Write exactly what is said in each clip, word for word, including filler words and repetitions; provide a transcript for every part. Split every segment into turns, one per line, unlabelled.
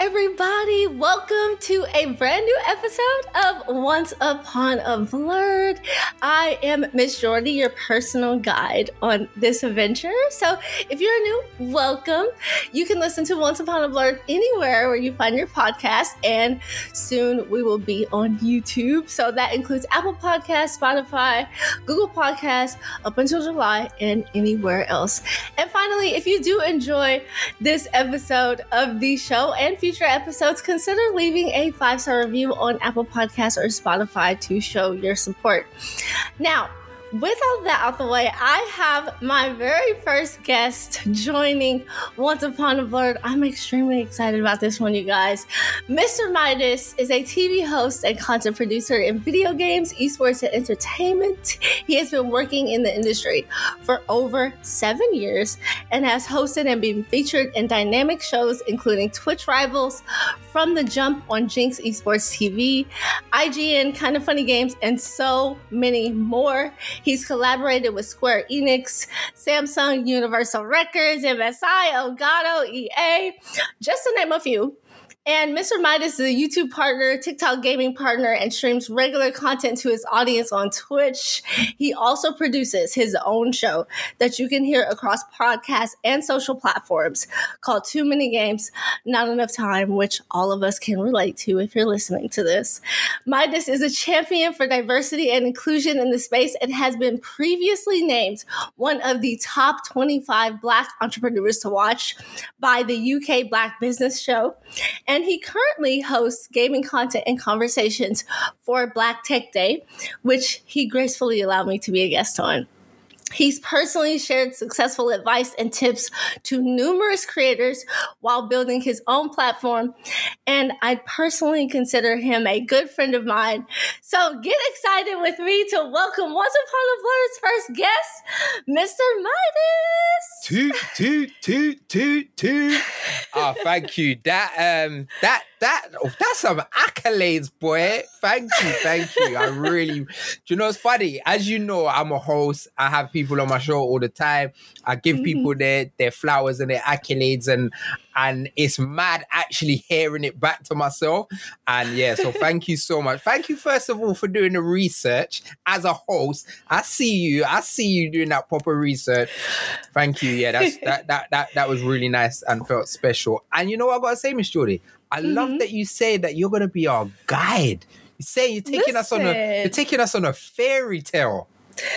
everybody. Welcome to a brand new episode of Once Upon a Blurred. I am Miss Jordy, your personal guide on this adventure. So if you're new, welcome. You can listen to Once Upon a Blurred anywhere where you find your podcast, and soon we will be on YouTube. So that includes Apple Podcasts, Spotify, Google Podcasts, up until July, and anywhere else. And finally, if you do enjoy this episode of the show and future episodes, consider leaving a five-star review on Apple Podcasts or Spotify to show your support. Now, with all that out the way, I have my very first guest joining Once Upon a Blurred. I'm extremely excited about this one, you guys. Mister Midas is a T V host and content producer in video games, esports, and entertainment. He has been working in the industry for over seven years and has hosted and been featured in dynamic shows including Twitch Rivals, From the Jump on Jinx Esports T V, I G N, Kind of Funny Games, and so many more. He's collaborated with Square Enix, Samsung, Universal Records, M S I, Elgato, E A, just to name a few. And Mister Midas is a YouTube partner, TikTok gaming partner, and streams regular content to his audience on Twitch. He also produces his own show that you can hear across podcasts and social platforms called Too Many Games, Not Enough Time, which all of us can relate to if you're listening to this. Midas is a champion for diversity and inclusion in the space and has been previously named one of the top twenty-five Black entrepreneurs to watch by the U K Black Business Show. And he currently hosts gaming content and conversations for Black Tech Day, which he gracefully allowed me to be a guest on. He's personally shared successful advice and tips to numerous creators while building his own platform, and I personally consider him a good friend of mine. So get excited with me to welcome Once Upon a Blurred's first guest, Mister Midas.
Toot, toot, toot, toot, toot. Oh, thank you. That, um, that, that, oh, that's some accolades, boy. Thank you, thank you. I really, do you know, it's funny. As you know, I'm a host. I have people on my show all the time. I give mm-hmm. people their, their flowers and their accolades, and and it's mad actually hearing it back to myself. And yeah, so thank you so much. Thank you, first of all, for doing the research as a host. I see you. I see you doing that proper research. Thank you. Yeah, that's that that that that was really nice and felt special. And you know what I gotta say, Miss Jordy? I mm-hmm. love that you say that you're gonna be our guide. You say you're taking Listen. us on a you're taking us on a fairy tale.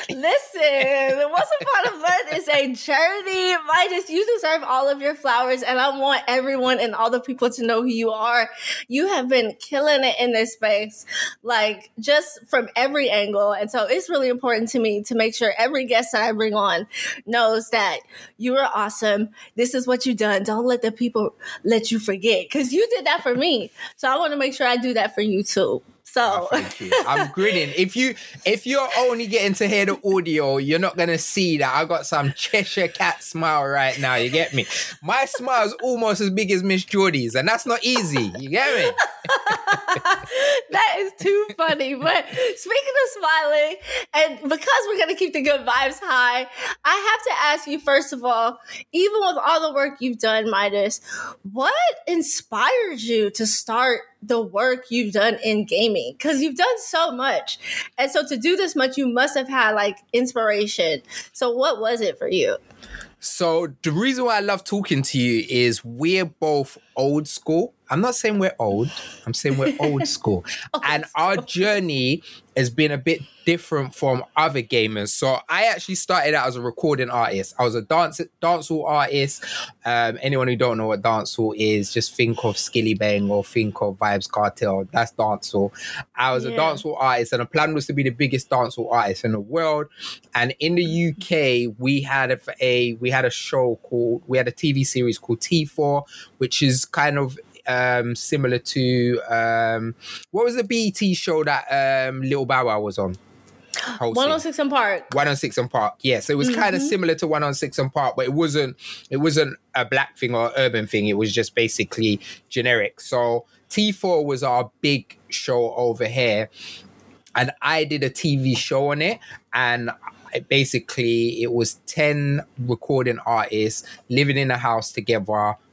Listen, Once Upon a Blurred is a journey. Midas, you deserve all of your flowers, and I want everyone and all the people to know who you are. You have been killing it in this space, like just from every angle. And so it's really important to me to make sure every guest that I bring on knows that you are awesome. This is what you've done. Don't let the people let you forget, because you did that for me. So I want to make sure I do that for you too. So
oh, thank you. I'm grinning. If you if you're only getting to hear the audio, you're not gonna see that I got some Cheshire cat smile right now. You get me? My smile is almost as big as Miss Jordy's, and that's not easy. You get me?
That is too funny. But speaking of smiling, and because we're gonna keep the good vibes high, I have to ask you first of all, even with all the work you've done, Midas, what inspired you to start the work you've done in gaming? Because you've done so much, and so to do this much, you must have had like inspiration. So what was it for you?
So the reason why I love talking to you is we're both old school. I'm not saying we're old. I'm saying we're old school. old and school. Our journey has been a bit different from other gamers. So I actually started out as a recording artist. I was a dance dancehall artist. Um, anyone who don't know what dancehall is, just think of Skilly Bang or think of Vibes Cartel. That's dancehall. I was yeah. a dancehall artist, and the plan was to be the biggest dancehall artist in the world. And in the U K, we had a, a we had a show called, we had a T V series called T four, which is kind of Um, similar to um, what was the B E T show that um, Lil Bow Wow was on?
Hosting? one oh six and Park.
one oh six and Park. Yeah, so it was mm-hmm. kind of similar to one oh six and Park, but it wasn't. It wasn't a black thing or urban thing. It was just basically generic. So T four was our big show over here, and I did a T V show on it, and basically it was ten recording artists living in a house together,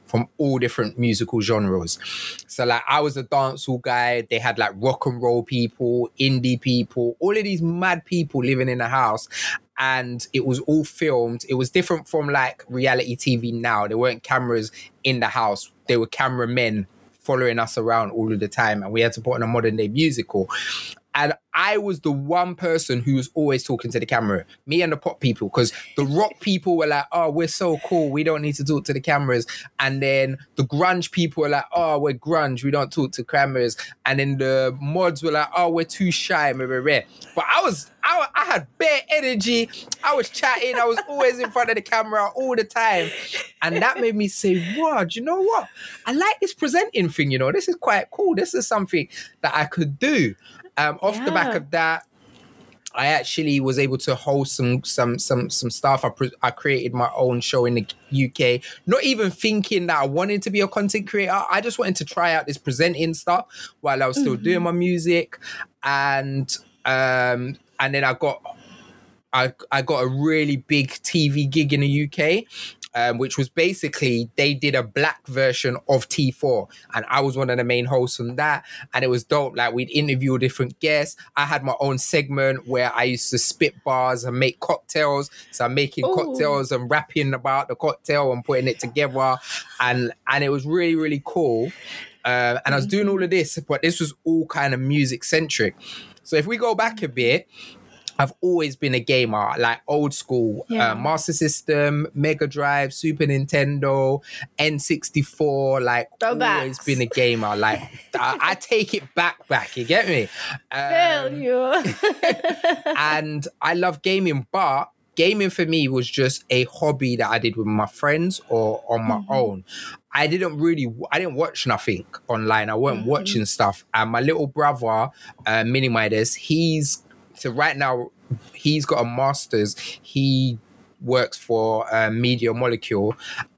from all different musical genres. So like I was a dancehall guy. They had like rock and roll people, indie people, all of these mad people living in the house. And it was all filmed. It was different from like reality T V now. There weren't cameras in the house. There were cameramen following us around all of the time. And we had to put on a modern day musical. And I was the one person who was always talking to the camera, me and the pop people, because the rock people were like, oh, we're so cool. We don't need to talk to the cameras. And then the grunge people were like, oh, we're grunge. We don't talk to cameras. And then the mods were like, oh, we're too shy. Blah, blah, blah. But I was, I, I had bare energy. I was chatting. I was always in front of the camera all the time. And that made me say, wow, do you know what? I like this presenting thing, you know, this is quite cool. This is something that I could do. Um, off yeah. the back of that, I actually was able to host some some some some stuff. I pre- I created my own show in the U K, not even thinking that I wanted to be a content creator. I just wanted to try out this presenting stuff while I was still mm-hmm. doing my music, and um, and then I got I I got a really big T V gig in the U K. Um, which was basically, they did a black version of T four. And I was one of the main hosts on that. And it was dope. Like, we'd interview different guests. I had my own segment where I used to spit bars and make cocktails. So I'm making Ooh. cocktails and rapping about the cocktail and putting it together. And, and it was really, really cool. Uh, and I was doing all of this, but this was all kind of music centric. So if we go back a bit, I've always been a gamer, like old school, yeah. uh, Master System, Mega Drive, Super Nintendo, N sixty-four, like Throwbacks. Always been a gamer. Like I, I take it back, back, you get me? Um,
Fail you.
And I love gaming, but gaming for me was just a hobby that I did with my friends or on my mm-hmm. own. I didn't really, I didn't watch nothing online. I weren't mm-hmm. watching stuff. And my little brother, uh, Mini Midas, he's, So right now, he's got a master's. He works for uh, Media Molecule.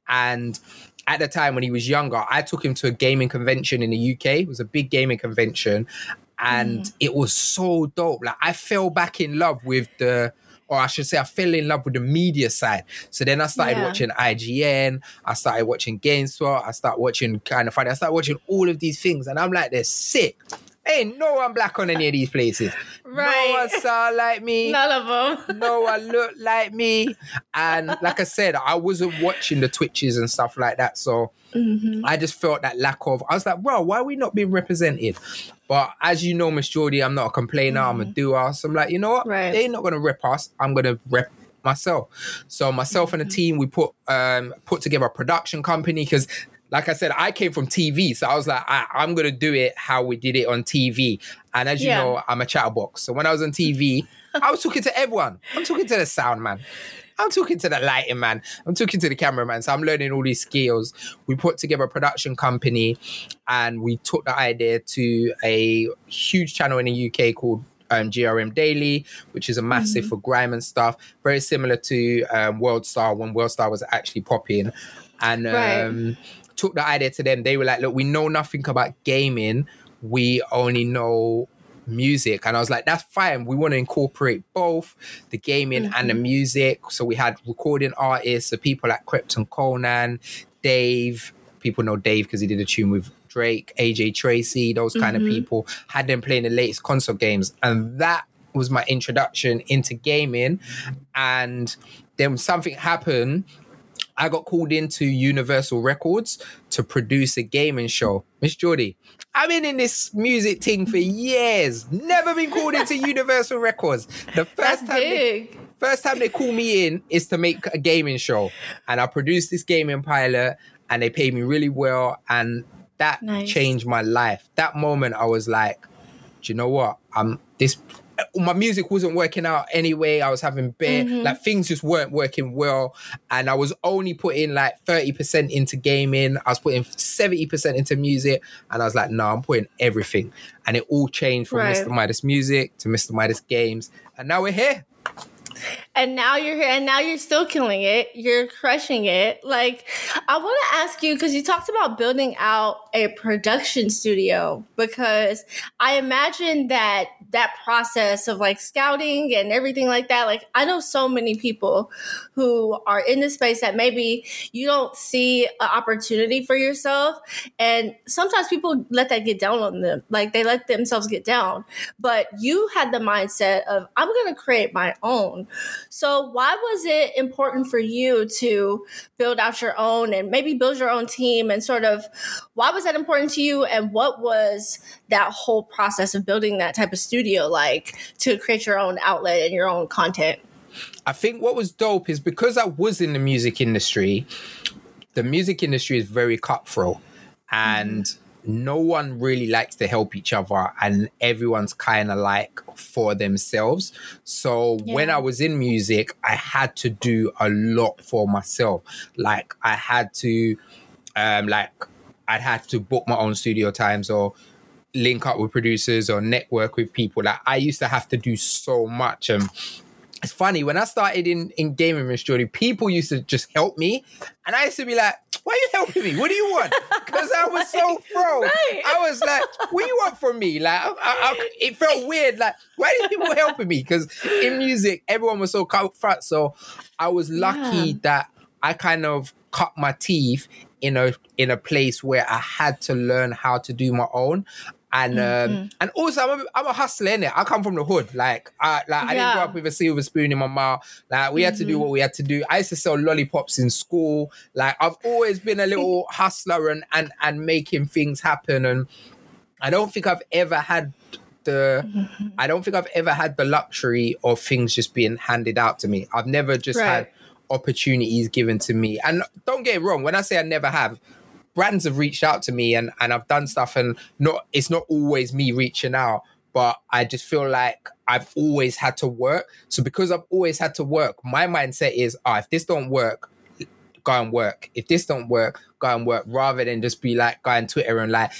And at the time when he was younger, I took him to a gaming convention in the U K. It was a big gaming convention. And mm. it was so dope. Like, I fell back in love with the, or I should say I fell in love with the media side. So then I started yeah. watching I G N. I started watching GameSpot. I started watching Kind of Funny. I started watching all of these things. And I'm like, they're sick. Ain't no one black on any of these places.
Right.
No one sound like me.
None of them.
No one look like me. And like I said, I wasn't watching the Twitches and stuff like that. So mm-hmm. I just felt that lack of, I was like, bro, why are we not being represented? But as you know, Miss Geordie, I'm not a complainer. Mm-hmm. I'm a doer. So I'm like, you know what?
Right.
They're not going to rep us. I'm going to rep myself. So myself mm-hmm. and the team, we put um, put together a production company because like I said, I came from T V. So I was like, I, I'm going to do it how we did it on T V. And as you yeah. know, I'm a chatterbox. So when I was on T V, I was talking to everyone. I'm talking to the sound man. I'm talking to the lighting man. I'm talking to the cameraman. So I'm learning all these skills. We put together a production company and we took the idea to a huge channel in the U K called Um, G R M Daily, which is a massive mm-hmm. for grime and stuff. Very similar to um, Worldstar when Worldstar was actually popping. And um, right. took the idea to them. They were like, look, we know nothing about gaming. We only know music. And I was like, that's fine. We want to incorporate both the gaming mm-hmm. and the music. So we had recording artists, so people like Krypton Conan, Dave. People know Dave because he did a tune with Drake, A J Tracy, those kind mm-hmm. of people. Had them playing the latest console games. And that was my introduction into gaming. And then something happened. I got called into Universal Records to produce a gaming show. Miss Geordie, I've been in this music thing for years. Never been called into Universal Records. The first
That's
time
big.
They, first time they call me in is to make a gaming show. And I produced this gaming pilot and they paid me really well. And that nice. changed my life. That moment I was like, do you know what? I'm this... My music wasn't working out anyway. I was having bare, mm-hmm. like things just weren't working well. And I was only putting like thirty percent into gaming. I was putting seventy percent into music. And I was like, no, I'm putting everything. And it all changed from right. Mister Midas Music to Mister Midas Games. And now we're here.
And now you're here and now you're still killing it. You're crushing it. Like, I want to ask you, because you talked about building out a production studio, because I imagine that that process of like scouting and everything like that. Like I know so many people who are in this space that maybe you don't see an opportunity for yourself. And sometimes people let that get down on them. Like they let themselves get down. But you had the mindset of, I'm going to create my own. So why was it important for you to build out your own and maybe build your own team, and sort of why was that important to you? And what was that whole process of building that type of studio like to create your own outlet and your own content?
I think what was dope is because I was in the music industry, the music industry is very cutthroat, and mm-hmm. no one really likes to help each other, and everyone's kind of like for themselves. So yeah. when I was in music, I had to do a lot for myself. Like I had to, um, like I'd have to book my own studio times or link up with producers or network with people. Like I used to have to do so much. And it's funny, when I started in, in gaming, Miss Jordy, people used to just help me. And I used to be like, why are you helping me? What do you want? Because I was so pro. Right. I was like, what do you want from me? Like, I, I, it felt weird. Like, why are these people helping me? Because in music, everyone was so cutthroat. So I was lucky yeah. that I kind of cut my teeth in a in a place where I had to learn how to do my own. And mm-hmm. um, and also I'm a, I'm a hustler, innit? I come from the hood. Like I like I yeah. didn't grow up with a silver spoon in my mouth. Like we mm-hmm. had to do what we had to do. I used to sell lollipops in school. Like I've always been a little hustler and and and making things happen. And I don't think I've ever had the mm-hmm. I don't think I've ever had the luxury of things just being handed out to me. I've never just right. had opportunities given to me. And don't get it wrong, when I say I never have, brands have reached out to me and, and I've done stuff, and not it's not always me reaching out, but I just feel like I've always had to work. So because I've always had to work, my mindset is, oh, if this don't work, go and work. If this don't work, go and work, rather than just be like, go on Twitter and like,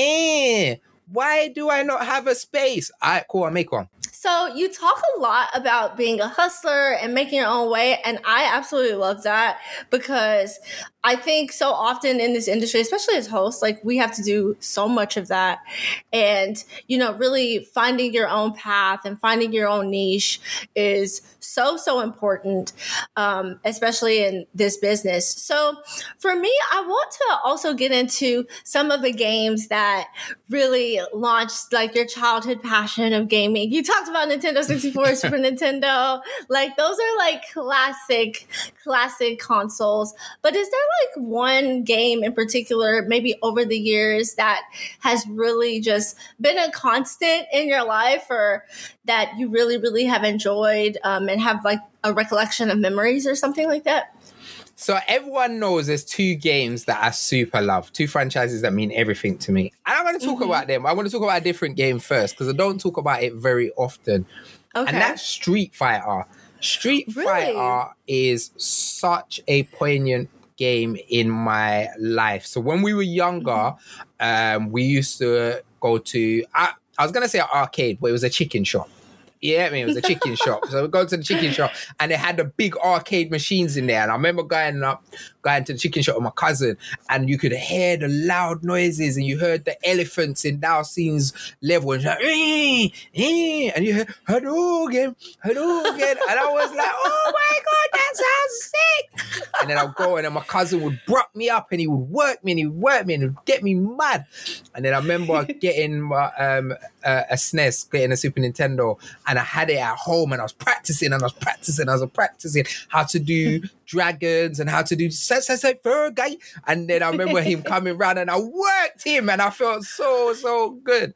eh, why do I not have a space? All right, cool, I'll make one.
So you talk a lot about being a hustler and making your own way. And I absolutely love that, because I think so often in this industry, especially as hosts, like we have to do so much of that. And, you know, really finding your own path and finding your own niche is so, so important, um, especially in this business. So for me, I want to also get into some of the games that really launched like your childhood passion of gaming. You talked about Nintendo sixty-four, Super Nintendo. Like those are like classic, classic consoles. But is there like one game in particular, maybe over the years, that has really just been a constant in your life, or that you really, really have enjoyed um, and have like a recollection of memories or something like that?
So everyone knows there's two games that I super love, two franchises that mean everything to me. And I'm going to talk mm-hmm. about them. I want to talk about a different game first, because I don't talk about it very often. Okay. And that's Street Fighter. Street really? Fighter is such a poignant game in my life. So when we were younger, mm-hmm. um, we used to go to, I, I was going to say an arcade, but it was a chicken shop. Yeah, I mean, it was a chicken shop. So we go to the chicken shop and they had the big arcade machines in there. And I remember going up, going to the chicken shop with my cousin, and you could hear the loud noises, and you heard the elephants in Dalcine's level, and, like, eh, eh, and you heard Hadouken, Hadouken. And I was like, oh my God, that sounds sick. And then I'll go, and then my cousin would bruck me up, and he would work me, and he would work me, and it would get me mad. And then I remember getting my, um, uh, a S N E S, getting a Super Nintendo, and I had it at home, and I was practicing, and I was practicing, I was practicing how to do dragons and how to do guy. And then I remember him coming around, and I worked him, and I felt so, so good.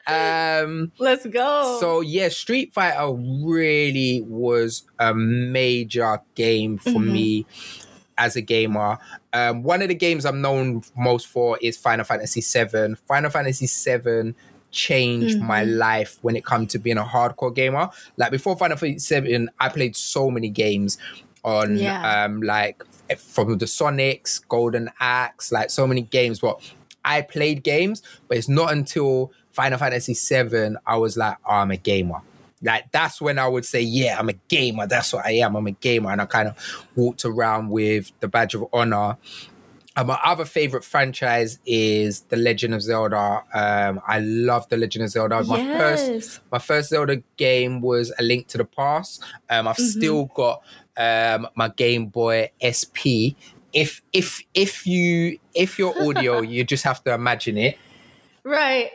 Um,
Let's go.
So yeah, Street Fighter really was a major game for mm-hmm. me as a gamer. Um, one of the games I'm known most for is Final Fantasy seven. Final Fantasy seven changed mm-hmm. my life when it comes to being a hardcore gamer. Like before Final Fantasy seven, I played so many games on yeah. um like from the Sonics, Golden Axe, like so many games. But I played games, but it's not until Final Fantasy seven I was like, oh, I'm a gamer. Like that's when I would say, yeah, I'm a gamer. That's what I am. I'm a gamer. And I kind of walked around with the badge of honor. And my other favorite franchise is The Legend of Zelda. Um, I love The Legend of Zelda. My
Yes.
first, my first Zelda game was A Link to the Past. Um, I've mm-hmm. still got um, my Game Boy S P. If if if you if you're audio, you just have to imagine it.
Right.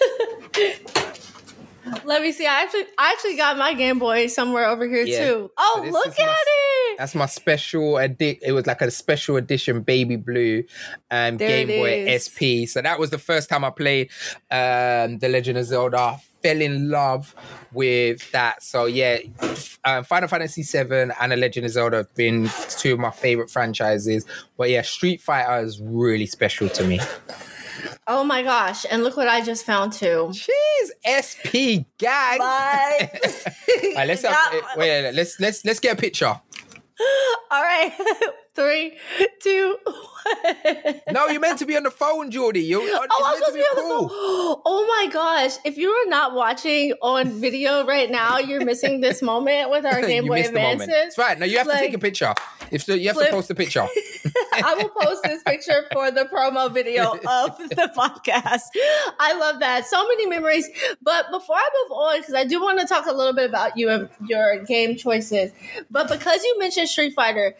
Let me see. I actually, I actually got my Game Boy somewhere over here yeah. too. Oh, so look at
my,
it!
That's my special edi- It was like a special edition baby blue um, Game Boy S P. So that was the first time I played um, The Legend of Zelda. Fell in love with that. So yeah, um, Final Fantasy seven and The Legend of Zelda have been two of my favorite franchises. But yeah, Street Fighter is really special to me.
Oh my gosh. And look what I just found too.
Jeez, S P gang.
Bye.
All right, let's, have, wait, let's, let's, let's get a picture.
All right. Three, two, one.
No, you're meant to be on the phone, Jordy. You're,
oh, I was supposed to be on the phone. Oh my gosh. If you are not watching on video right now, you're missing this moment with our Game Boy Advances.
That's right. Now you have like, to take a picture. If so, you have flip. to post a picture.
I will post this picture for the promo video of the podcast. I love that. So many memories. But before I move on, because I do want to talk a little bit about you and your game choices. But because you mentioned Street Fighter,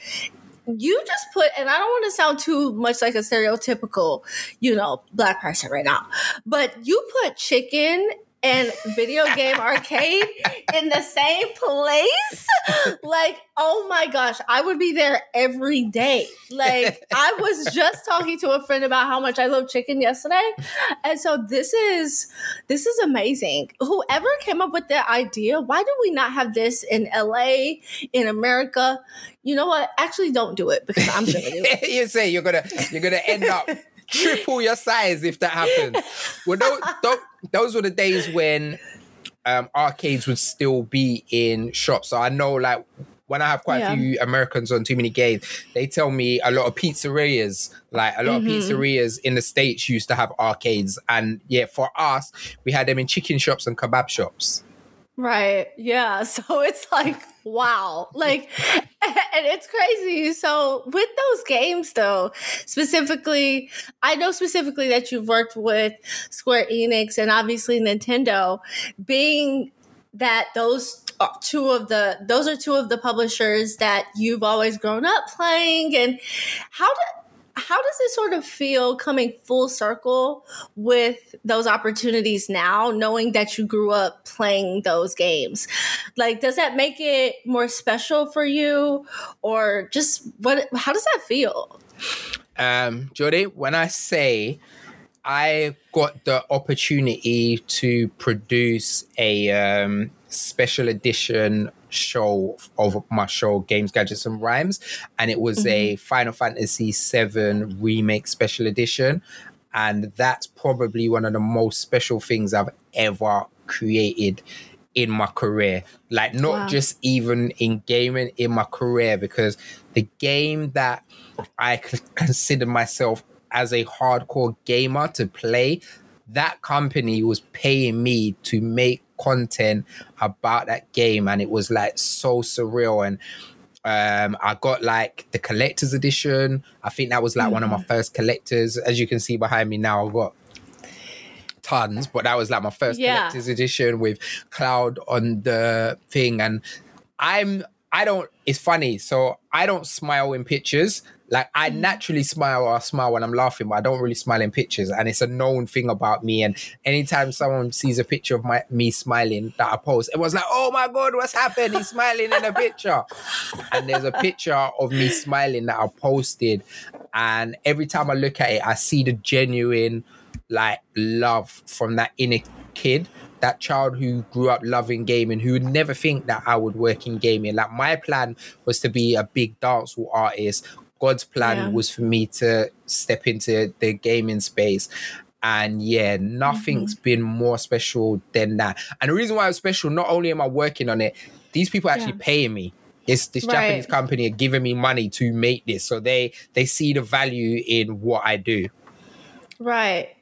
you just put, and I don't want to sound too much like a stereotypical, you know, Black person right now, but you put chicken and video game arcade in the same place. Like, oh my gosh, I would be there every day. Like, I was just talking to a friend about how much I love chicken yesterday. And so this is, this is amazing. Whoever came up with that idea, why do we not have this in L A, in America? You know what? Actually, don't do it because I'm going to do it.
You say you're going to, you're going to end up triple your size if that happens. Well, those, those, those were the days when um, arcades would still be in shops. So I know, like, when I have quite yeah. a few Americans on Too Many Games, they tell me a lot of pizzerias, like a lot mm-hmm. of pizzerias in the States used to have arcades. And yeah, for us, we had them in chicken shops and kebab shops.
Right. Yeah. So it's like, wow. Like, and it's crazy. So with those games, though, specifically, I know specifically that you've worked with Square Enix and obviously Nintendo, being that those are two of the, those are two of the publishers that you've always grown up playing. And how did, How does it sort of feel coming full circle with those opportunities now, knowing that you grew up playing those games? Like, does that make it more special for you, or just what? How does that feel?
Um, Jordy, when I say I got the opportunity to produce a um, special edition show of my show Games, Gadgets and Rhymes, and it was mm-hmm. a Final Fantasy seven remake special edition, and that's probably one of the most special things I've ever created in my career. Like, not wow. just even in gaming, in my career, because the game that I c- consider myself as a hardcore gamer to play, that company was paying me to make content about that game, and it was like so surreal. And um I got like the collector's edition. I think that was like mm-hmm. one of my first collectors. As you can see behind me now, I've got tons, but that was like my first yeah. collector's edition with Cloud on the thing. And I'm I don't it's funny, so I don't smile in pictures. Like, I naturally smile or I smile when I'm laughing, but I don't really smile in pictures. And it's a known thing about me. And anytime someone sees a picture of my me smiling that I post, everyone's like, oh my God, what's happened? He's smiling in a picture. And there's a picture of me smiling that I posted. And every time I look at it, I see the genuine, like, love from that inner kid. That child who grew up loving gaming, who would never think that I would work in gaming. Like, my plan was to be a big dancehall artist. God's plan yeah. was for me to step into the gaming space. And yeah, nothing's mm-hmm. been more special than that. And the reason why it's special, not only am I working on it, these people are actually yeah. paying me. This this right. Japanese company are giving me money to make this. So they they see the value in what I do.
Right.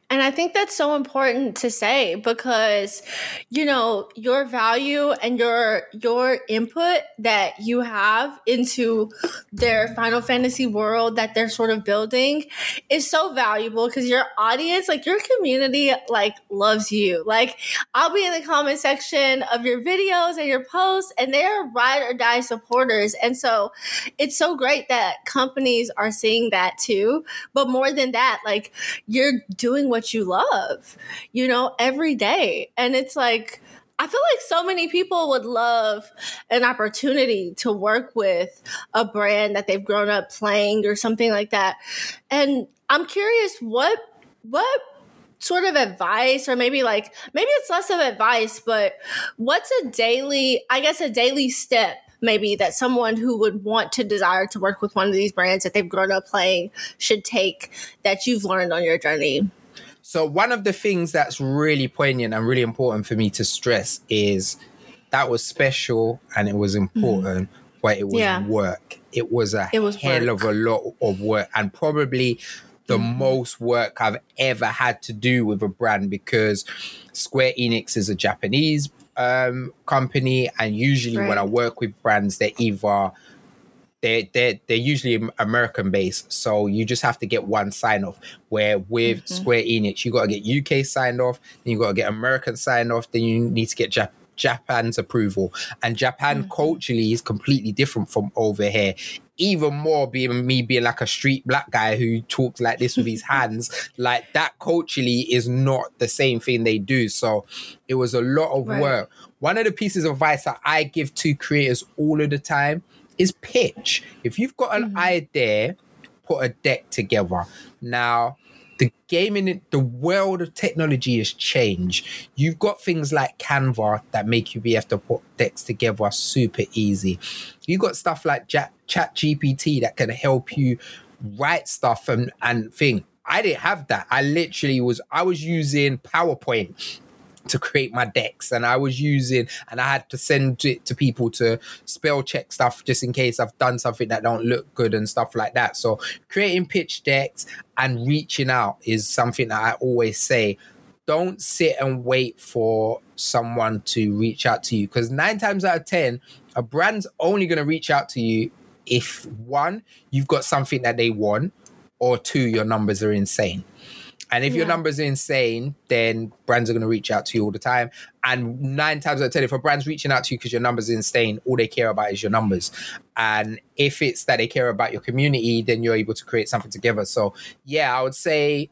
And I think that's so important to say because, you know, your value and your your input that you have into their Final Fantasy world that they're sort of building is so valuable because your audience, like your community, like loves you. Like I'll be in the comment section of your videos and your posts and they're ride or die supporters. And so it's so great that companies are seeing that too. But more than that, like you're doing what you love, you know, every day. And it's like, I feel like so many people would love an opportunity to work with a brand that they've grown up playing or something like that. And I'm curious, what, what, sort of advice, or maybe like, maybe it's less of advice, but what's a daily, I guess a daily step maybe that someone who would want to desire to work with one of these brands that they've grown up playing should take that you've learned on your journey?
So one of the things that's really poignant and really important for me to stress is that was special and it was important, mm-hmm. but it was yeah. work. It was a it was hell work. of a lot of work, and probably the mm-hmm. most work I've ever had to do with a brand, because Square Enix is a Japanese um, company, and usually right. when I work with brands, they're either they're they're they're usually American based, so you just have to get one sign off. Where with mm-hmm. Square Enix, you got to get U K signed off, then you got to get American signed off, then you need to get Jap- Japan's approval, and Japan mm-hmm. culturally is completely different from over here. Even more being me being like a street black guy who talks like this with his hands, like that culturally is not the same thing they do. So it was a lot of right. work. One of the pieces of advice that I give to creators all of the time is pitch. If you've got an mm-hmm. idea, put a deck together. Now, the gaming, the world of technology has changed. You've got things like Canva that make you be able to put decks together super easy. You've got stuff like Chat G P T that can help you write stuff and, and thing. I didn't have that. I literally was, I was using PowerPoint to create my decks, and I was using, and I had to send it to people to spell check stuff just in case I've done something that don't look good and stuff like that. So creating pitch decks and reaching out is something that I always say. Don't sit and wait for someone to reach out to you, because nine times out of ten, a brand's only going to reach out to you if one, you've got something that they want, or two, your numbers are insane. And if yeah. your numbers are insane, then brands are going to reach out to you all the time. And nine times out of ten, if a brand's reaching out to you because your numbers are insane, all they care about is your numbers. And if it's that they care about your community, then you're able to create something together. So yeah, I would say,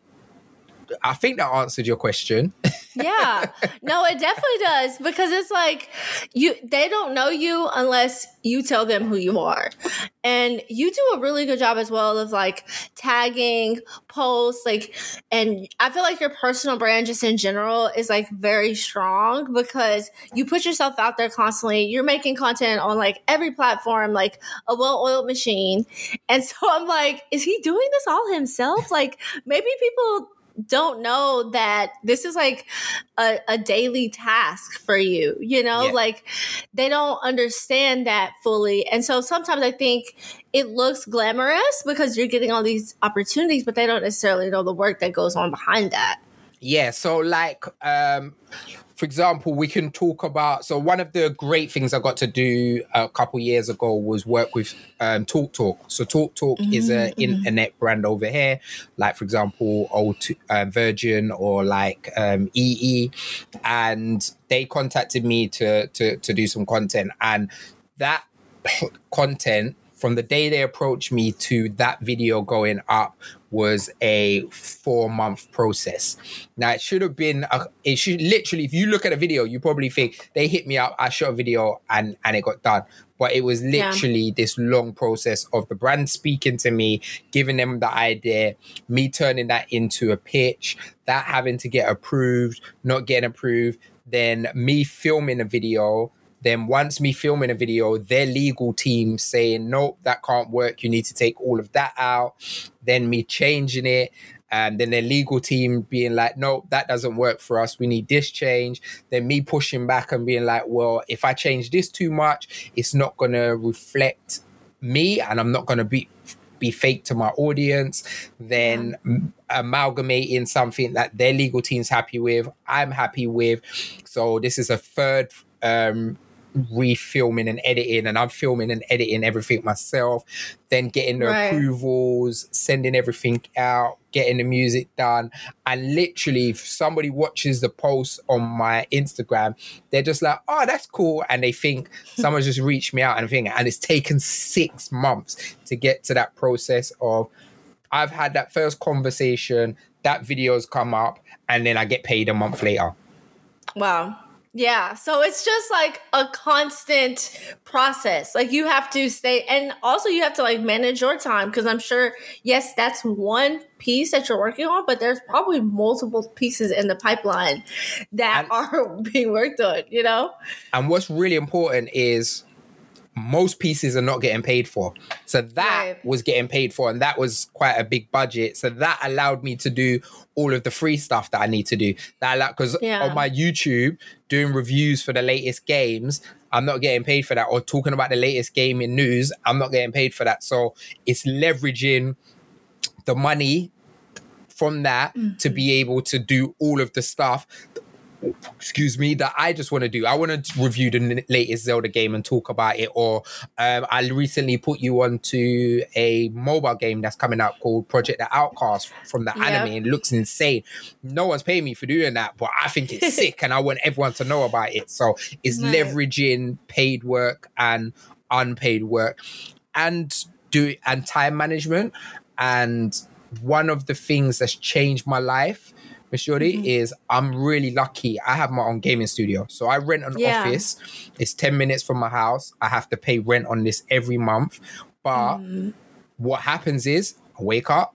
I think that answered your question.
Yeah, no, it definitely does, because it's like you, they don't know you unless you tell them who you are. And you do a really good job as well of like tagging posts, like, and I feel like your personal brand just in general is like very strong because you put yourself out there constantly. You're making content on like every platform, like a well-oiled machine. And so I'm like, is he doing this all himself? Like maybe people don't know that this is like a, a daily task for you, you know, yeah. like they don't understand that fully. And so sometimes I think it looks glamorous because you're getting all these opportunities, but they don't necessarily know the work that goes on behind that.
Yeah. So like, um, for example, we can talk about, so one of the great things I got to do a couple years ago was work with um, Talk Talk. So Talk Talk mm-hmm. is an internet brand over here, like, for example, old uh, Virgin or like um, E E. And they contacted me to, to, to do some content. And that content, from the day they approached me to that video going up, was a four month process. Now it should have been, a, it should literally, if you look at a video, you probably think they hit me up, I shot a video and, and it got done. But it was literally yeah. this long process of the brand speaking to me, giving them the idea, me turning that into a pitch, that having to get approved, not getting approved, then me filming a video. Then once me filming a video, their legal team saying, nope, that can't work. You need to take all of that out. Then me changing it. And then their legal team being like, nope, that doesn't work for us. We need this change. Then me pushing back and being like, well, if I change this too much, it's not going to reflect me and I'm not going to be be fake to my audience, then yeah. amalgamating something that their legal team's happy with, I'm happy with. So this is a third um, refilming and editing, and I'm filming and editing everything myself, then getting the right. approvals, sending everything out, getting the music done. And literally, if somebody watches the post on my Instagram, they're just like, oh, that's cool. And they think someone's just reached me out and thing. And it's taken six months to get to that process of, I've had that first conversation, that video's come up, and then I get paid a month later.
Wow. Yeah. So it's just like a constant process. Like you have to stay, and also you have to like manage your time, because I'm sure, yes, that's one piece that you're working on, but there's probably multiple pieces in the pipeline that and, are being worked on, you know?
And what's really important is most pieces are not getting paid for. So that right. was getting paid for, and that was quite a big budget. So that allowed me to do all of the free stuff that I need to do. That allowed, because yeah. on my YouTube, doing reviews for the latest games, I'm not getting paid for that. Or talking about the latest gaming news, I'm not getting paid for that. So it's leveraging the money from that mm-hmm. to be able to do all of the stuff excuse me, that I just want to do. I want to review the latest Zelda game and talk about it. Or um, I recently put you onto a mobile game that's coming out called Project The Outcast from the yep. anime. It looks insane. No one's paying me for doing that, but I think it's sick and I want everyone to know about it. So it's right. leveraging paid work and unpaid work and do and time management. And one of the things that's changed my life, Miss Jordy, mm-hmm. is I'm really lucky. I have my own gaming studio. So I rent an yeah. office. It's ten minutes from my house. I have to pay rent on this every month. But mm. what happens is I wake up,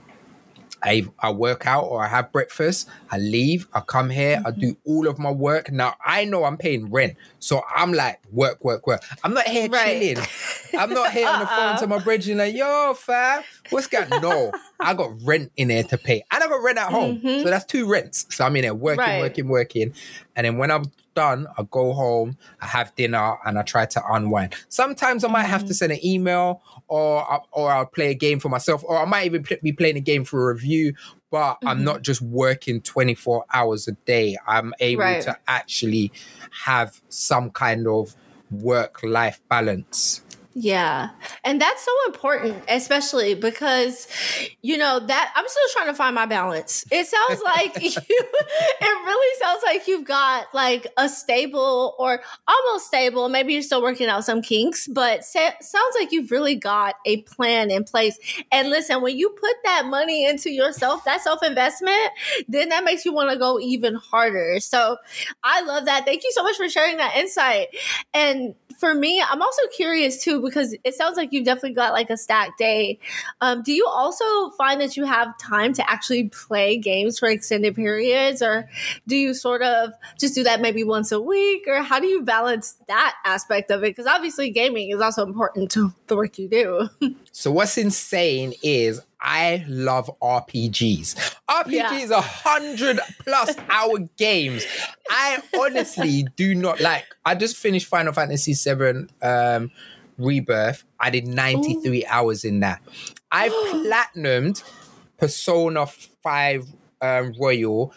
I, I work out or I have breakfast, I leave, I come here, mm-hmm. I do all of my work. Now, I know I'm paying rent. So I'm like, work, work, work. I'm not here right. chilling. I'm not here on the phone to my brethren like, yo, fam, what's going on? No, I got rent in there to pay. And I got rent at home. Mm-hmm. So that's two rents. So I'm in there working, right. working, working. And then when I'm done, I go home, I have dinner, and I try to unwind. Sometimes I might have to send an email, or or I'll play a game for myself, or I might even be playing a game for a review, but mm-hmm. I'm not just working twenty-four hours a day. I'm able right. to actually have some kind of work-life balance.
Yeah. And that's so important, especially because, you know, that I'm still trying to find my balance. It sounds like you, it really sounds like you've got like a stable or almost stable. Maybe you're still working out some kinks, but sa- sounds like you've really got a plan in place. And listen, when you put that money into yourself, that self-investment, then that makes you want to go even harder. So I love that. Thank you so much for sharing that insight. And for me, I'm also curious too, because it sounds like you've definitely got like a stacked day. Um, do you also find that you have time to actually play games for extended periods, or do you sort of just do that maybe once a week, or how do you balance that aspect of it? Because obviously gaming is also important to the work you do.
So what's insane is I love R P Gs. R P Gs yeah. are hundred plus hour games. I honestly do not like. I just finished Final Fantasy seven um, Rebirth. I did ninety-three Ooh. hours in that. I've platinumed Persona five um, Royal.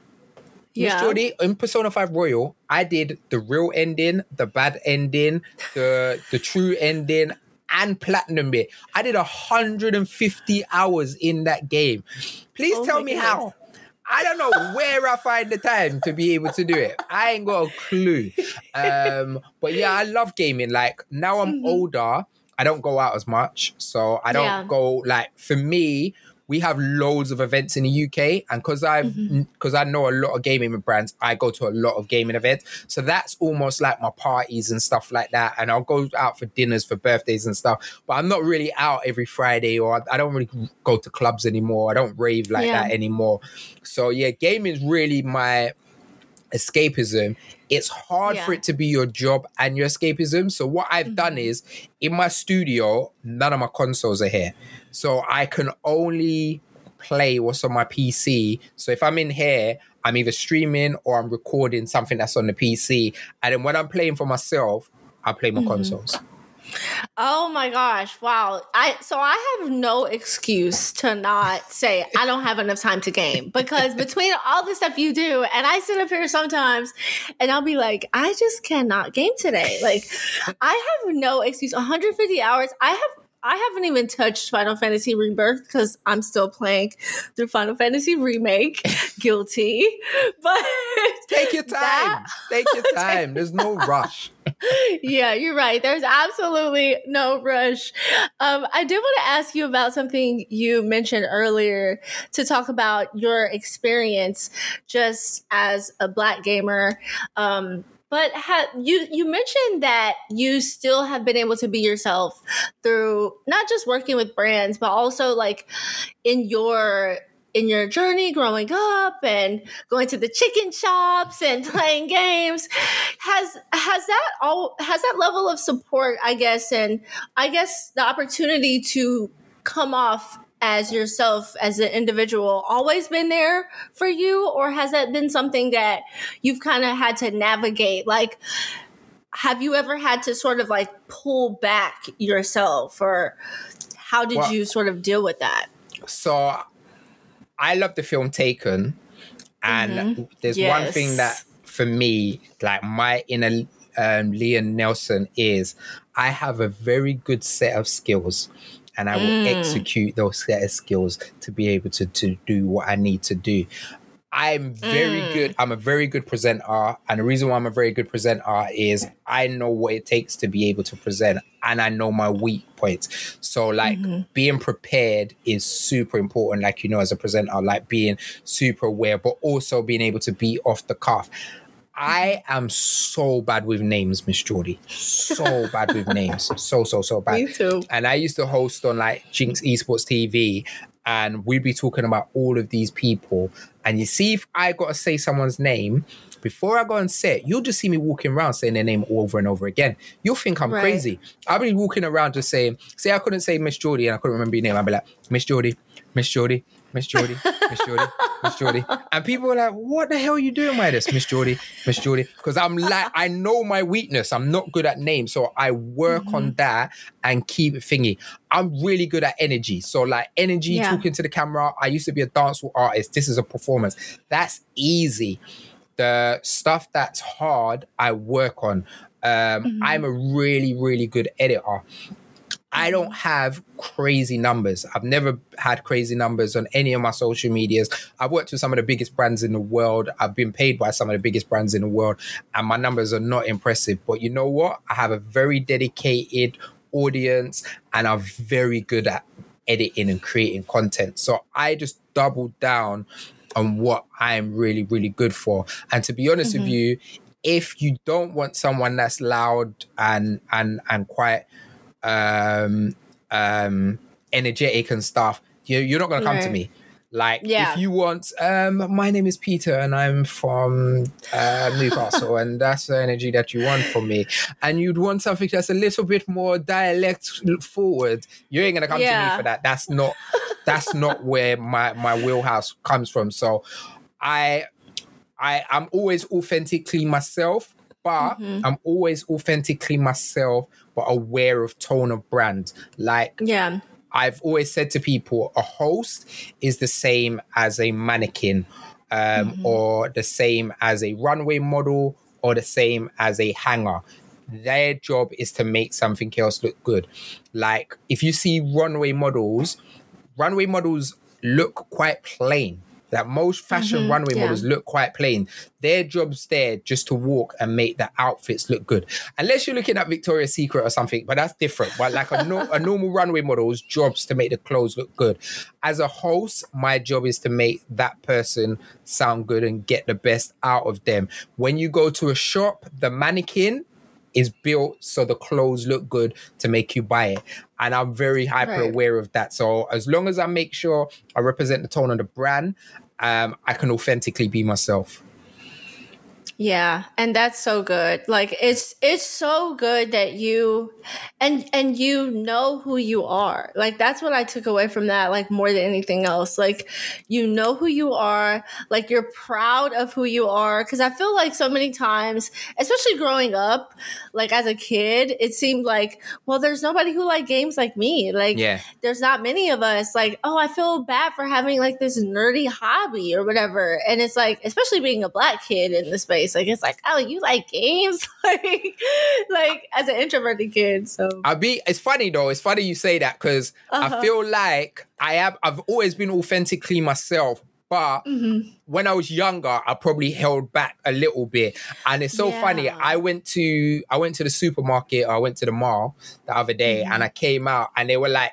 Yeah. Miss Jordy, in Persona five Royal, I did the real ending, the bad ending, the the true ending, and platinum it. I did one hundred fifty hours in that game. Please oh tell me goodness. how. I don't know where I find the time to be able to do it. I ain't got a clue. Um, but yeah, I love gaming. Like now I'm mm-hmm. older, I don't go out as much. So I don't yeah. go like, for me, we have loads of events in the U K, and because I've because mm-hmm. I know a lot of gaming brands, I go to a lot of gaming events. So that's almost like my parties and stuff like that. And I'll go out for dinners, for birthdays and stuff. But I'm not really out every Friday, or I don't really go to clubs anymore. I don't rave like yeah. that anymore. So yeah, gaming is really my escapism. It's hard yeah. for it to be your job and your escapism. So what I've mm-hmm. done is, in my studio, none of my consoles are here. So I can only play what's on my P C. So if I'm in here, I'm either streaming or I'm recording something that's on the P C. And then when I'm playing for myself, I play my mm-hmm. consoles.
Oh my gosh. Wow. I so I have no excuse to not say I don't have enough time to game, because between all the stuff you do, and I sit up here sometimes and I'll be like, I just cannot game today. Like, I have no excuse. one hundred fifty hours. I have I haven't even touched Final Fantasy Rebirth because I'm still playing through Final Fantasy Remake. Guilty. But
take your time.
That,
take your time. There's no rush.
Yeah, you're right. There's absolutely no rush. Um, I did want to ask you about something you mentioned earlier, to talk about your experience just as a Black gamer. Um, But ha- you you mentioned that you still have been able to be yourself through not just working with brands, but also like in your in your journey growing up and going to the chicken shops and playing games. Has has that all has that level of support, I guess, and I guess the opportunity to come off as yourself as an individual always been there for you, or has that been something that you've kind of had to navigate? Like, have you ever had to sort of like pull back yourself, or how did well, you sort of deal with that?
So I love the film Taken, and mm-hmm. there's yes. one thing that for me, like my inner um, Liam Neeson is, I have a very good set of skills. And I will mm. execute those set of skills to be able to, to do what I need to do. I'm very mm. good. I'm a very good presenter. And the reason why I'm a very good presenter is I know what it takes to be able to present. And I know my weak points. So like mm-hmm. being prepared is super important. Like, you know, as a presenter, like being super aware, but also being able to be off the cuff. I am so bad with names, Miss Geordie. So bad with names. So, so, so bad.
Me too.
And I used to host on like Jinx Esports T V, and we'd be talking about all of these people. And you see, if I got to say someone's name, before I go on set, you'll just see me walking around saying their name over and over again. You'll think I'm right. crazy. I'll be walking around just saying, say I couldn't say Miss Geordie and I couldn't remember your name. I'd be like, Miss Geordie, Miss Geordie, Miss Geordie, Miss Geordie, Miss Geordie. And people were like, what the hell are you doing by this, Miss Geordie, Miss Geordie? Because I'm like, I know my weakness. I'm not good at names. So I work mm-hmm. on that and keep it thingy. I'm really good at energy. So like energy, yeah. talking to the camera. I used to be a dancehall artist. This is a performance. That's easy. The stuff that's hard, I work on. Um, mm-hmm. I'm a really, really good editor. I don't have crazy numbers. I've never had crazy numbers on any of my social medias. I've worked with some of the biggest brands in the world. I've been paid by some of the biggest brands in the world, and my numbers are not impressive. But you know what? I have a very dedicated audience, and I'm very good at editing and creating content. So I just doubled down on what I'm really, really good for. And to be honest mm-hmm. with you, if you don't want someone that's loud and and and quite um um energetic and stuff, you, you're not gonna come right. to me. Like yeah. if you want um my name is Peter and I'm from uh Newcastle and that's the energy that you want from me, and you'd want something that's a little bit more dialect forward, you ain't gonna come yeah. to me for that. That's not that's not where my my wheelhouse comes from. So I I I'm always authentically myself, but mm-hmm. I'm always authentically myself, but aware of tone of brand. Like, yeah, I've always said to people, a host is the same as a mannequin, um, mm-hmm. or the same as a runway model, or the same as a hanger. Their job is to make something else look good. Like, if you see runway models, runway models look quite plain. Like most fashion mm-hmm, runway yeah. models look quite plain. Their job's there just to walk and make the outfits look good. Unless you're looking at Victoria's Secret or something, but that's different. But like a, no, a normal runway model's job's to make the clothes look good. As a host, my job is to make that person sound good and get the best out of them. When you go to a shop, the mannequin is built so the clothes look good to make you buy it. And I'm very hyper right. aware of that. So as long as I make sure I represent the tone of the brand, um, I can authentically be myself.
Yeah, and that's so good. Like it's it's so good that you and and you know who you are. Like that's what I took away from that like more than anything else. Like you know who you are, like you're proud of who you are cuz I feel like so many times, especially growing up, like as a kid, it seemed like, well, there's nobody who like games like me. Like
Yeah.
there's not many of us. Like, oh, I feel bad for having like this nerdy hobby or whatever. And it's like, especially being a black kid in the space, like it's like, oh, you like games, like, like as an introverted kid. So
I'll be. It's funny though. It's funny you say that because
Uh-huh.
I feel like I have. I've always been authentically myself, but
Mhm.
when I was younger, I probably held back a little bit. And it's so
Yeah.
funny. I went to I went to the supermarket. Or I went to the mall the other day,
Mhm.
and I came out, and they were like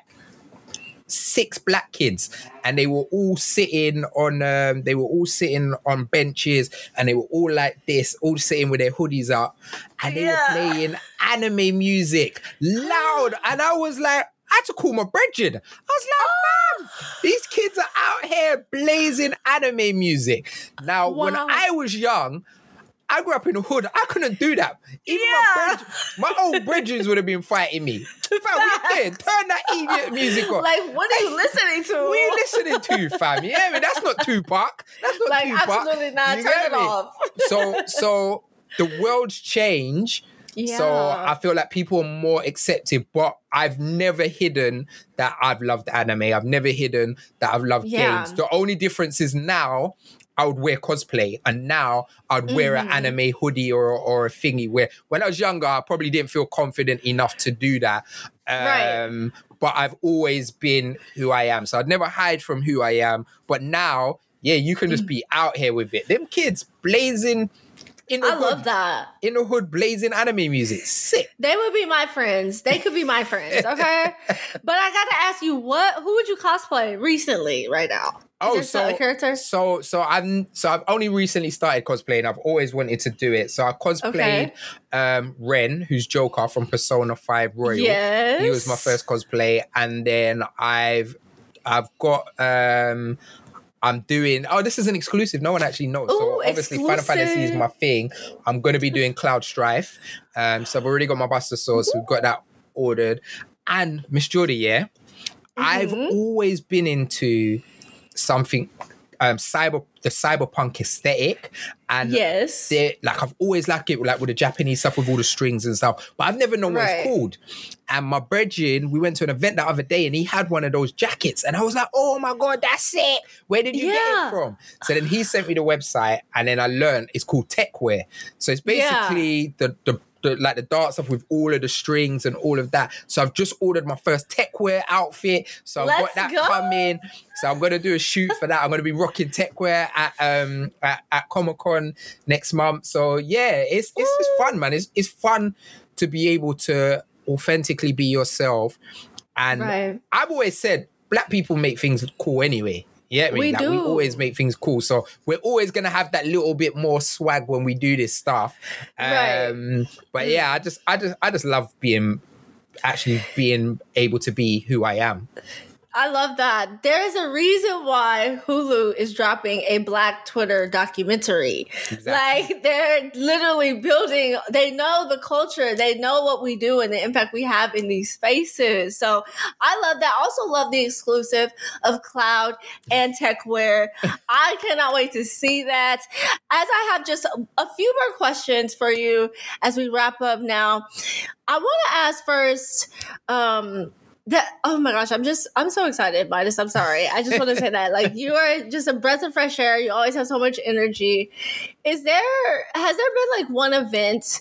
six black kids, and they were all sitting on um they were all sitting on benches, and they were all like this, all sitting with their hoodies up, and they
Yeah.
were playing anime music loud, and I was like, I had to call my brethren. I was like, man, these kids are out here blazing anime music. Now, when
Wow.
I was young, I grew up in the hood. I couldn't do that. Even
Yeah.
my brethren, my old brethren would have been fighting me. Fam, we did. Turn that idiot music on.
Like, what are you listening to?
What are you listening to, fam? You hear me? That's not Tupac. That's not
Like,
Tupac.
absolutely not.
You
Turn
get
it
me?
off.
So, so the world's changed.
Yeah.
So I feel like people are more accepting, but I've never hidden that I've loved anime. I've never hidden that I've loved
Yeah.
games. The only difference is now I would wear cosplay, and now I'd wear
Mhm.
an anime hoodie or or a thingy. Where when I was younger, I probably didn't feel confident enough to do that.
Right.
Um, but I've always been who I am, so I'd never hide from who I am. But now, yeah, you can just be out here with it. Them kids blazing in the
I
hood,
love that.
in the hood, blazing anime music. Sick.
They would be my friends. They could be my friends, okay? But I got to ask you, what? Who would you cosplay recently, right now? Is
Oh,
there
so
a character?
so so I've so I've only recently started cosplaying. I've always wanted to do it. So I cosplayed
Okay.
um, Ren, who's Joker from Persona five Royal.
Yes.
He was my first cosplay, and then I've I've got um, I'm doing. Oh, this is an exclusive. No one actually knows.
Ooh,
so obviously, Final Fantasy is
exclusive.
my thing. I'm going to be doing Cloud Strife. Um, so I've already got my Buster Sword. So we've got that ordered. And Miss Jordy, yeah, I've
Mhm.
always been into something um cyber the cyberpunk aesthetic, and
Yes.
they like I've always liked it like with the Japanese stuff with all the strings and stuff, but I've never known what
Right.
it's called. And my brethren, we went to an event the other day, and he had one of those jackets, and I was like, oh my god, that's it. Where did you get
Yeah.
it from? So then he sent me the website, and then I learned it's called Techwear. So it's basically the the The, like the dart stuff with all of the strings and all of that. So I've just ordered my first Techwear outfit. So I've
Let's
got that
go.
coming. So I'm gonna do a shoot for that. I'm gonna be rocking Techwear at um at, at Comic Con next month. So yeah, it's it's, it's fun, man. It's it's fun to be able to authentically be yourself. And
Right.
I've always said black people make things cool anyway. Yeah, I mean,
We
like, we
do.
always make things cool. So we're always gonna have that little bit more swag when we do this stuff.
Right.
Um, but yeah, I just, I just, I just love being, actually being able to be who I am.
I love that. There is a reason why Hulu is dropping a Black Twitter documentary.
Exactly.
Like they're literally building, they know the culture, they know what we do and the impact we have in these spaces. So I love that. I also love the exclusive of Cloud and Techwear. I cannot wait to see that. As I have just a, a few more questions for you as we wrap up now, I want to ask first, um, that, oh my gosh, I'm just, I'm so excited by this. I'm sorry. I just want to say that. Like, you are just a breath of fresh air. You always have so much energy. Is there, has there been like one event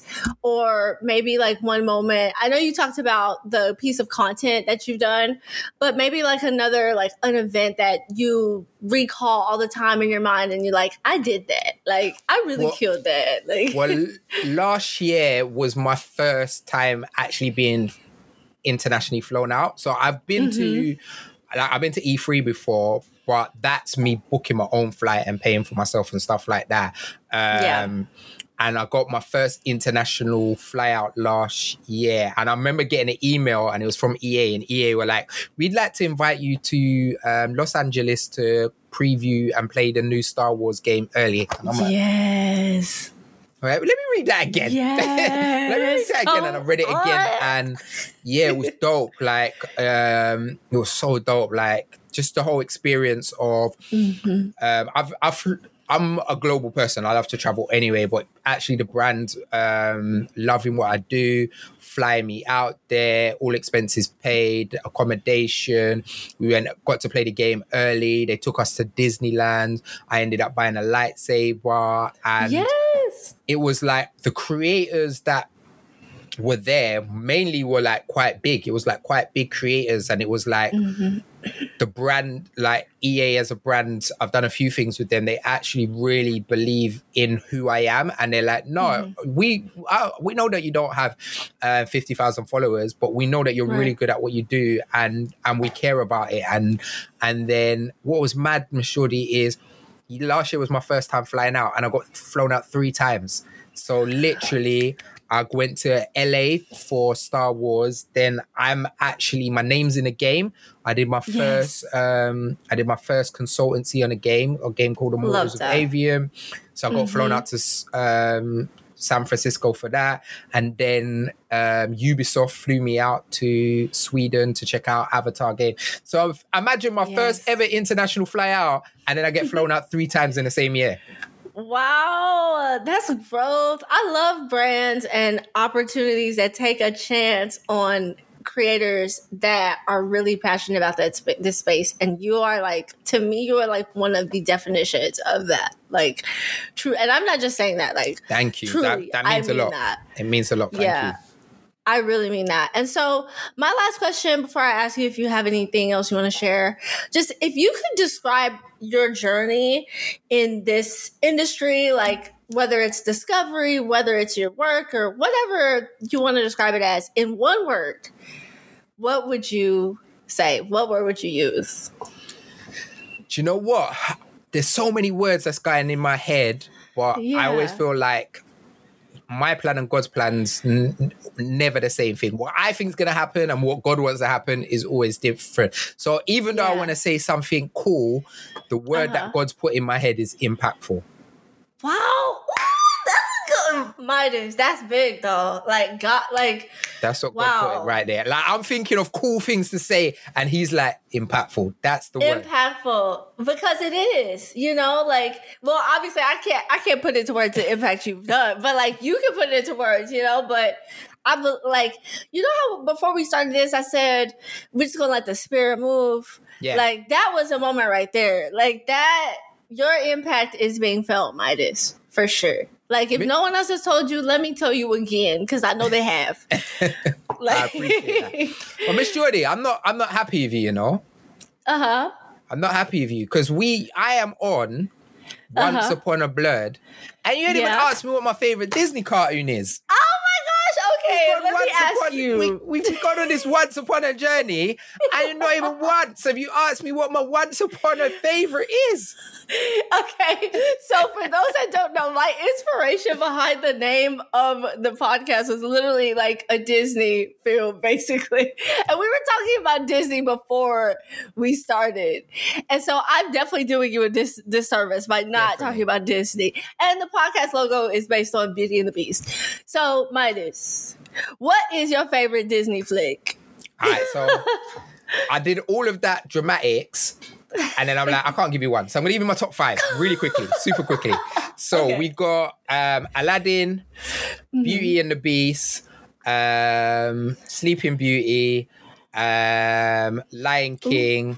or maybe like one moment? I know you talked about the piece of content that you've done, but maybe like another, like an event that you recall all the time in your mind and you're like, I did that. Like, I really
Well-
killed that. Like,
Well, last year was my first time actually being internationally flown out. So I've been to, like, I've been to E three before, but that's me booking my own flight and paying for myself and stuff like that. Um,
Yeah.
And I got my first international fly out last year. And I remember getting an email, and it was from E A. And E A were like, we'd like to invite you to um, Los Angeles to preview and play the new Star Wars game early. And I'm like,
yes.
Right, let me read that again.
Yes,
let me read that again, and I read it
on.
again, and yeah, it was dope. Like, um, it was so dope. Like, just the whole experience of,
Mm-hmm.
um, I've, I've, I'm a global person. I love to travel anyway, but actually, the brand, um, loving what I do, flying me out there, all expenses paid, accommodation. We went, got to play the game early. They took us to Disneyland. I ended up buying a lightsaber, and
Yes.
it was like the creators that were there mainly were like quite big. It was like quite big creators, and it was like
Mm-hmm.
the brand, like E A as a brand, I've done a few things with them. They actually really believe in who I am, and they're like, no,
Mm-hmm.
we uh, we know that you don't have uh, fifty thousand followers, but we know that you're
Right.
really good at what you do, and and we care about it. And and then what was mad, Miss Shorty, is last year was my first time flying out, and I got flown out three times. So literally, I went to L A for Star Wars. Then I'm actually, my name's in a game. I did my
Yes.
first, um, I did my first consultancy on a game, a game called Immortals
Love
of
that.
Avium. So I got flown
Mhm.
out to um, San Francisco for that, and then um, Ubisoft flew me out to Sweden to check out Avatar game. So I've, imagine my
Yes.
first ever international fly out, and then I get flown out three times in the same year.
Wow, that's growth. I love brands and opportunities that take a chance on creators that are really passionate about that sp- this space. And you are like, to me, you are like one of the definitions of that. Like, true. And I'm not just saying that. Like,
Thank you.
truly,
that that
I
means a
mean
lot.
that.
It means a lot. Thank
Yeah.
you.
I really mean that. And so my last question before I ask you if you have anything else you want to share, just if you could describe your journey in this industry, like whether it's discovery, whether it's your work or whatever you want to describe it as in one word, what would you say? What word would you use?
Do you know what? There's so many words that's going in my head, but
Yeah.
I always feel like my plan and God's plans n- n- never the same thing. What I think is going to happen and what God wants to happen is always different. So even though I
Yeah.
want to say something cool, the word
Uh-huh.
that God's put in my head is impactful.
Wow. Ooh, that's a good Midas. That's big though. Like God, like
That's what God
wow.
put it right there. Like I'm thinking of cool things to say, and he's like, impactful. That's the word.
Impactful, because it is, you know, like, well, obviously I can't I can't put it into words the impact you've done, but like you can put it into words, you know. But I be- like, you know how before we started this I said we're just gonna let the spirit move.
Yeah.
Like that was a moment right there. Like that, your impact is being felt, Midas, for sure. Like if
Me-
no one else has told you, let me tell you again, because I know they have. Like,
I appreciate that. Well, Miss Jordy, I'm not I'm not happy with you, you know.
uh-huh.
I'm not happy with you because we I am on Once
Uh-huh.
Upon a Blurred, and you didn't even
Yeah.
ask me what my favorite Disney cartoon is.
Oh my gosh, okay,
Gone
let me
once
ask
upon-
you.
We, we've gone on this Once Upon a Journey, and not even once have you asked me what my Once Upon a favorite is.
Okay, so for those that don't know, my inspiration behind the name of the podcast was literally like a Disney film, basically. And we were talking about Disney before we started. And so I'm definitely doing you a dis- disservice by not
Definitely.
talking about Disney. And the podcast logo is based on Beauty and the Beast. So, Midas, what is your favorite Disney flick?
All right, so I did all of that dramatics, and then I'm like, I can't give you one. So I'm going to give you my top five really quickly, super quickly. So
Okay.
we got um, Aladdin, Beauty and the Beast, um, Sleeping Beauty, um, Lion King,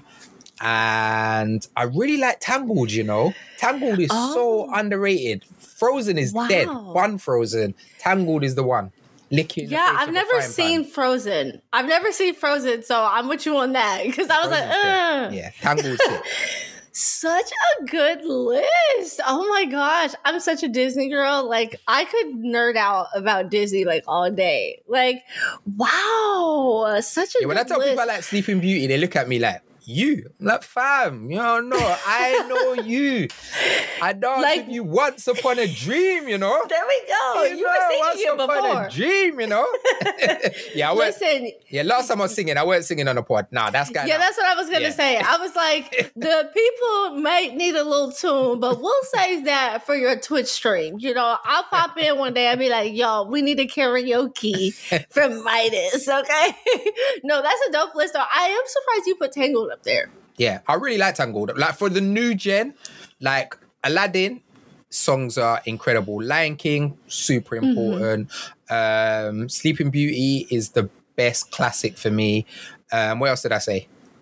and I really like Tangled, you know. Tangled is
Oh.
so underrated. Frozen is dead.
Wow.
One Frozen. Tangled is the one. Licking the
Yeah,
face
I've
of a
never
frying
seen
pan.
Frozen. I've never seen Frozen, so I'm with you on that because I was
Frozen's
like,
dead.
Ugh.
Yeah, Tangled's it.
Such a good list. Oh my gosh. I'm such a Disney girl. Like, I could nerd out about Disney like all day. Like, wow. Such a
Yeah, when I
good
tell
list.
people I like Sleeping Beauty, they look at me like, you. I'm like, fam, you know, no, I know you. I danced
Like-
with you once upon a dream, you know.
There we go. You,
You
were
know,
singing
once
it
upon
before.
a dream, you know. yeah, I went,
Listen,
yeah, last time I was singing, I weren't singing on a pod. Nah, that's kind of.
yeah, that's what I was gonna
Yeah.
say. I was like, the people might need a little tune, but we'll save that for your Twitch stream. You know, I'll pop in one day and be like, yo, we need a karaoke from Midas, okay? No, that's a dope list though. I am surprised you put Tangled up there.
Yeah, I really like Tangled. Like for the new gen, like Aladdin, songs are incredible. Lion King, super important. Mm-hmm. Um, Sleeping Beauty is the best classic for me. Um, what else did I say?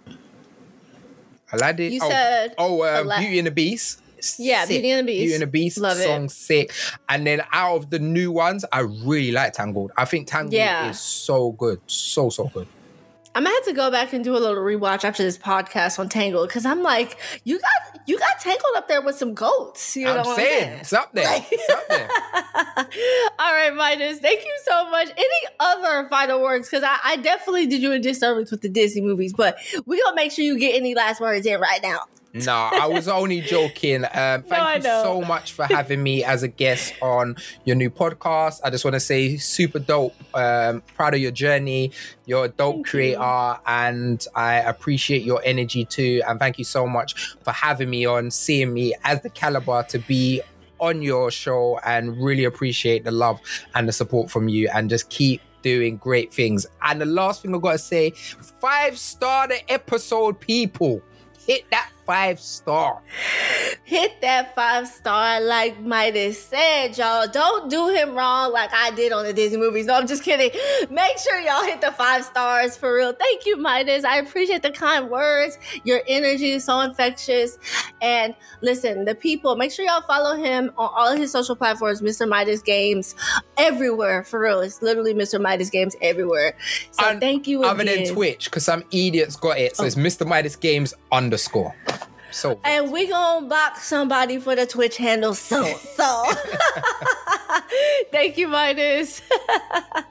Aladdin.
You
oh,
said
oh, um,
Ala-
Beauty and the Beast.
Yeah,
Sick.
Beauty and the Beast.
Beauty and the Beast.
Love it.
Song sick. And then out of the new ones, I really like Tangled. I think Tangled
Yeah.
is so good, so so good.
I'm gonna have to go back and do a little rewatch after this podcast on Tangled because I'm like, you got you got Tangled up there with some goats. You know
I'm
what
saying,
I'm saying?
it's up there.
Like-
It's up there.
All right, Midas, thank you so much. Any other final words? Because I, I definitely did you a disservice with the Disney movies, but we gonna make sure you get any last words in right now.
No, I was only joking. Um, thank
No, I
you
know.
so much for having me as a guest on your new podcast. I just want to say super dope. Um, proud of your journey. You're a dope
Thank
creator
you.
and I appreciate your energy too. And thank you so much for having me on, seeing me as the caliber to be on your show, and really appreciate the love and the support from you, and just keep doing great things. And the last thing I've got to say, five star the episode, people. Hit that five star.
Hit that five star like Midas said, y'all. Don't do him wrong like I did on the Disney movies. No, I'm just kidding. Make sure y'all hit the five stars for real. Thank you, Midas. I appreciate the kind words. Your energy is so infectious. And listen, the people, make sure y'all follow him on all of his social platforms, Mister Midas Games, everywhere, for real. It's literally Mister Midas Games everywhere. So
And
thank you
Other
again.
than Twitch, because some idiots got it. So
Oh.
it's Mister Midas Games underscore. So
And we gonna box somebody for the Twitch handle soon. So thank you, Midas.